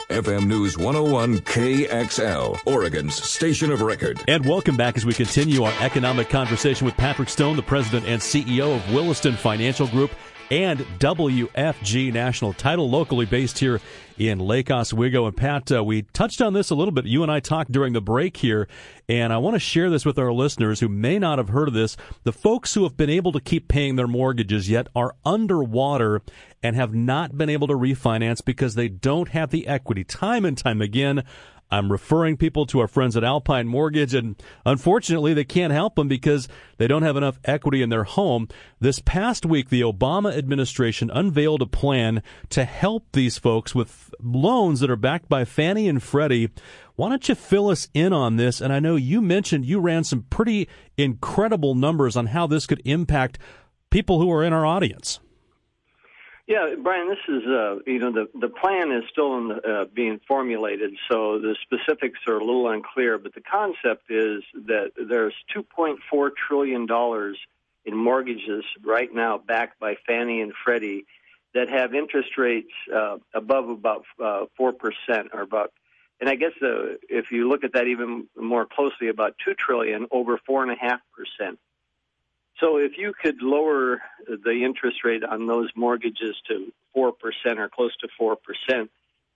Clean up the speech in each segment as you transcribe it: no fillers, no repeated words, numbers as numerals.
FM News 101 KXL, Oregon's station of record. And welcome back as we continue our economic conversation with Patrick Stone, the president and CEO of Williston Financial Group and WFG National Title, locally based here in Lake Oswego. And Pat, we touched on this a little bit. You and I talked during the break here, and I want to share this with our listeners who may not have heard of this. The folks who have been able to keep paying their mortgages yet are underwater and have not been able to refinance because they don't have the equity. Time and time again, I'm referring people to our friends at Alpine Mortgage, and unfortunately, they can't help them because they don't have enough equity in their home. This past week, the Obama administration unveiled a plan to help these folks with loans that are backed by Fannie and Freddie. Why don't you fill us in on this? And I know you mentioned you ran some pretty incredible numbers on how this could impact people who are in our audience. Yeah, Brian, this is, the plan is still being formulated, so the specifics are a little unclear, but the concept is that there's $2.4 trillion in mortgages right now backed by Fannie and Freddie that have interest rates above about 4% or about, and I guess if you look at that even more closely, about $2 trillion over 4.5%. So if you could lower the interest rate on those mortgages to 4% or close to 4%,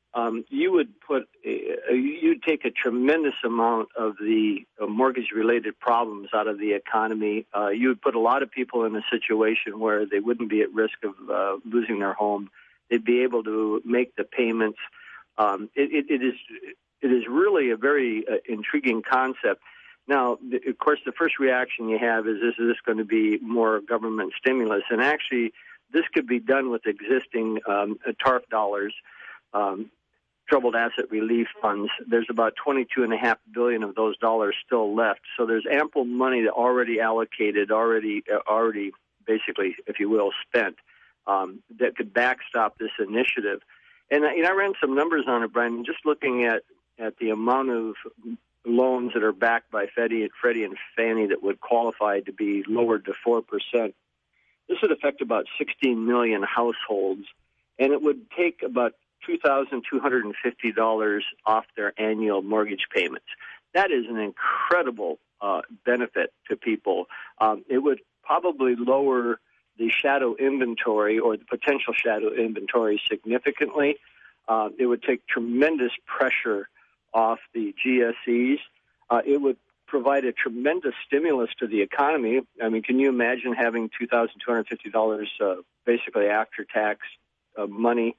you'd take a tremendous amount of the mortgage-related problems out of the economy. You would put a lot of people in a situation where they wouldn't be at risk of losing their home. They'd be able to make the payments. It is really a very intriguing concept. Now, of course, the first reaction you have is this going to be more government stimulus? And actually, this could be done with existing TARF dollars, troubled asset relief funds. There's about $22.5 billion of those dollars still left. So there's ample money that already allocated, already basically, if you will, spent, that could backstop this initiative. And I ran some numbers on it, Brian, just looking at the amount of loans that are backed by Freddie and Fannie that would qualify to be lowered to 4%. This would affect about 16 million households, and it would take about $2,250 off their annual mortgage payments. That is an incredible benefit to people. It would probably lower the shadow inventory or the potential shadow inventory significantly. It would take tremendous pressure off the GSEs. It would provide a tremendous stimulus to the economy. I mean, can you imagine having $2,250 basically after-tax money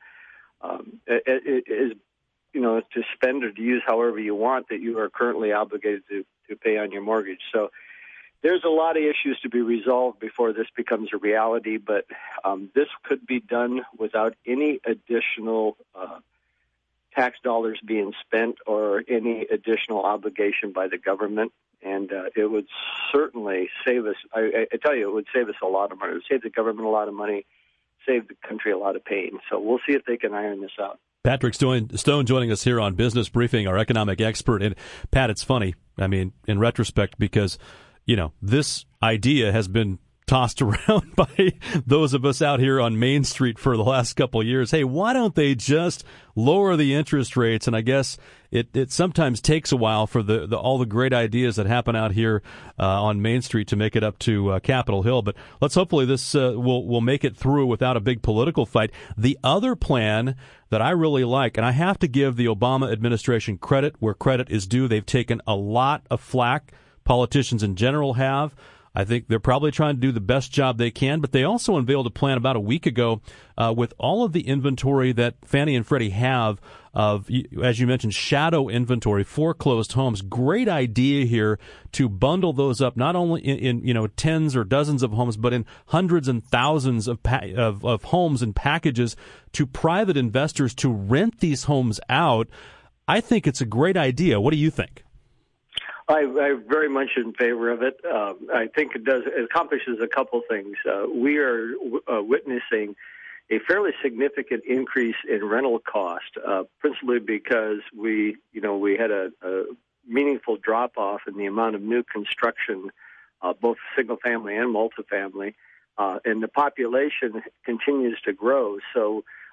to spend or to use however you want that you are currently obligated to pay on your mortgage? So there's a lot of issues to be resolved before this becomes a reality, but this could be done without any additional tax dollars being spent or any additional obligation by the government. And it would certainly save us, I tell you, it would save us a lot of money. It would save the government a lot of money, save the country a lot of pain. So we'll see if they can iron this out. Patrick Stone joining us here on Business Briefing, our economic expert. And Pat, it's funny, I mean, in retrospect, because, this idea has been tossed around by those of us out here on Main Street for the last couple of years. Hey, why don't they just lower the interest rates? And I guess it sometimes takes a while for all the great ideas that happen out here on Main Street to make it up to Capitol Hill. But let's hopefully this will make it through without a big political fight. The other plan that I really like, and I have to give the Obama administration credit where credit is due. They've taken a lot of flack. Politicians in general have. I think they're probably trying to do the best job they can, but they also unveiled a plan about a week ago with all of the inventory that Fannie and Freddie have of, as you mentioned, shadow inventory, foreclosed homes. Great idea here to bundle those up, not only in tens or dozens of homes, but in hundreds and thousands of homes and packages to private investors to rent these homes out. I think it's a great idea. What do you think? I'm very much in favor of it. I think it accomplishes a couple things. We are witnessing a fairly significant increase in rental cost, principally because we had a meaningful drop-off in the amount of new construction, both single-family and multifamily, and the population continues to grow. So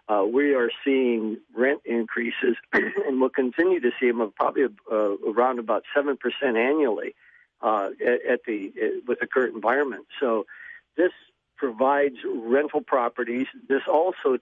we are seeing rent increases, and we'll continue to see them of probably around about 7% annually with the current environment. So this provides rental properties. This also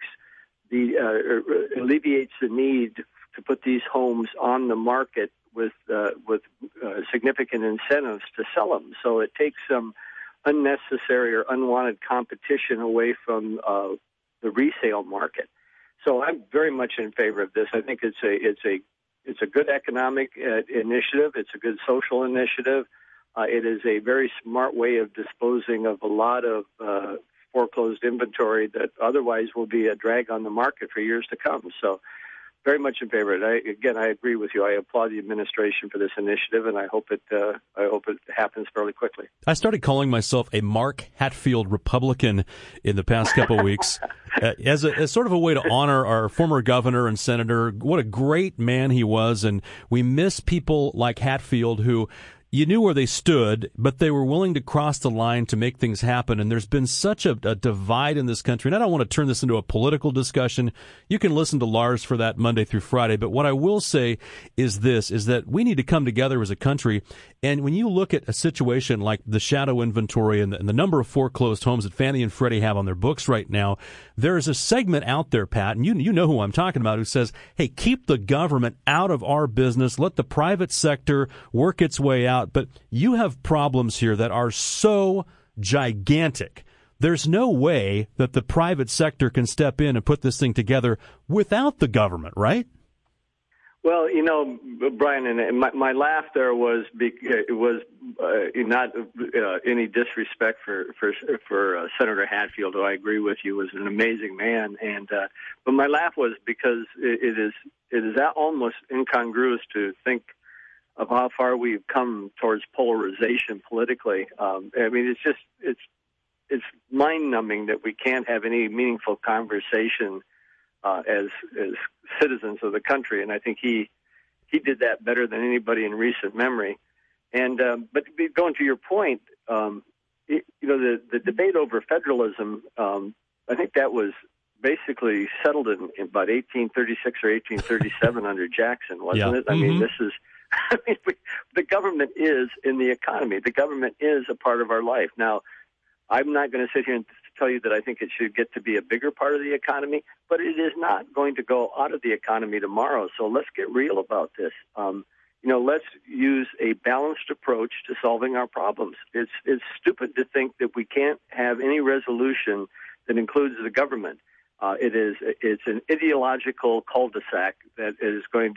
alleviates the need to put these homes on the market with significant incentives to sell them. So it takes some unnecessary or unwanted competition away from the resale market. So I'm very much in favor of this. I think it's a good economic initiative. It's a good social initiative. It is a very smart way of disposing of a lot of foreclosed inventory that otherwise will be a drag on the market for years to come. So very much in favor of it. I agree with you. I applaud the administration for this initiative, and I hope it happens fairly quickly. I started calling myself a Mark Hatfield Republican in the past couple of weeks as sort of a way to honor our former governor and senator. What a great man he was, and we miss people like Hatfield who you knew where they stood, but they were willing to cross the line to make things happen. And there's been such a divide in this country. And I don't want to turn this into a political discussion. You can listen to Lars for that Monday through Friday. But what I will say is that we need to come together as a country. And when you look at a situation like the shadow inventory and the number of foreclosed homes that Fannie and Freddie have on their books right now, there is a segment out there, Pat, and you know who I'm talking about, who says, hey, keep the government out of our business. Let the private sector work its way out. But you have problems here that are so gigantic. There's no way that the private sector can step in and put this thing together without the government, right? Well, Brian, and my laugh there was not any disrespect for Senator Hatfield, who I agree with you was an amazing man, but my laugh was because it is almost incongruous to think of how far we've come towards polarization politically. It's mind-numbing that we can't have any meaningful conversation as citizens of the country, and I think he did that better than anybody in recent memory. And but going to your point, the debate over federalism, I think that was basically settled in about 1836 or 1837 under Jackson, wasn't it? I mean, this is. The government is in the economy. The government is a part of our life. Now, I'm not going to sit here and tell you that I think it should get to be a bigger part of the economy, but it is not going to go out of the economy tomorrow. So let's get real about this. Let's use a balanced approach to solving our problems. It's stupid to think that we can't have any resolution that includes the government. It's an ideological cul-de-sac that is going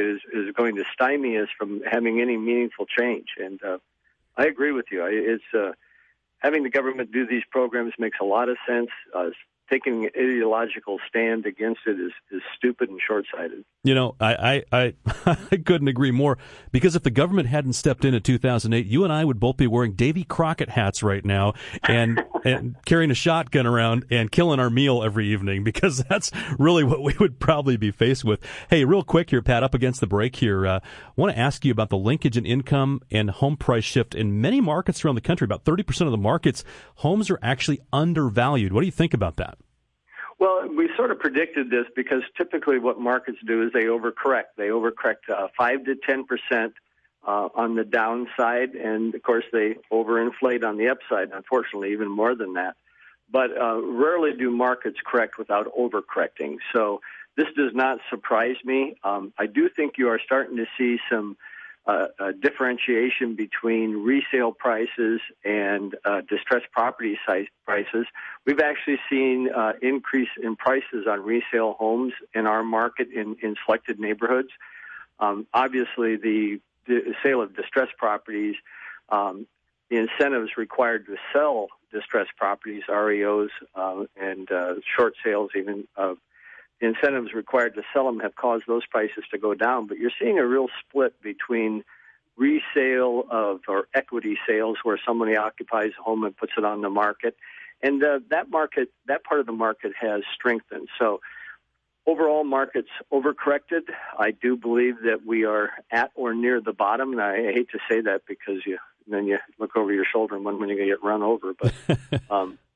to stymie us from having any meaningful change. And I agree with you. Having the government do these programs makes a lot of sense. Taking an ideological stand against it is stupid and short-sighted. I couldn't agree more, because if the government hadn't stepped in 2008, you and I would both be wearing Davy Crockett hats right now and carrying a shotgun around and killing our meal every evening, because that's really what we would probably be faced with. Hey, real quick here, Pat, up against the break here, I want to ask you about the linkage in income and home price shift in many markets around the country. About 30% of the markets, homes are actually undervalued. What do you think about that? Well, we sort of predicted this, because typically what markets do is they overcorrect. They overcorrect 5 to 10% on the downside, and of course they overinflate on the upside, unfortunately, even more than that. But rarely do markets correct without overcorrecting. So this does not surprise me. I do think you are starting to see some differentiation between resale prices and distressed property prices. We've actually seen increase in prices on resale homes in our market in selected neighborhoods. Obviously, the sale of distressed properties, the incentives required to sell distressed properties, REOs, and short sales even, the incentives required to sell them have caused those prices to go down. But you're seeing a real split between resale or equity sales, where somebody occupies a home and puts it on the market, and that part of the market has strengthened. So overall, markets overcorrected. I do believe that we are at or near the bottom, and I hate to say that, because then you look over your shoulder and wonder when you're going to get run over. But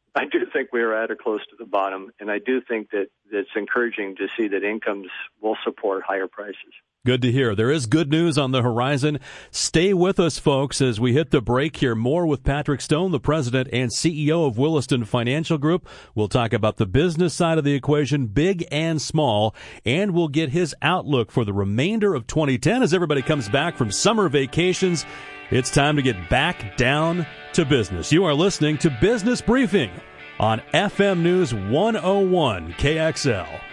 I do think we are at or close to the bottom, and I do think that it's encouraging to see that incomes will support higher prices. Good to hear. There is good news on the horizon. Stay with us, folks, as we hit the break here. More with Patrick Stone, the president and CEO of Williston Financial Group. We'll talk about the business side of the equation, big and small, and we'll get his outlook for the remainder of 2010 as everybody comes back from summer vacations. It's time to get back down to business. You are listening to Business Briefing on FM News 101 KXL.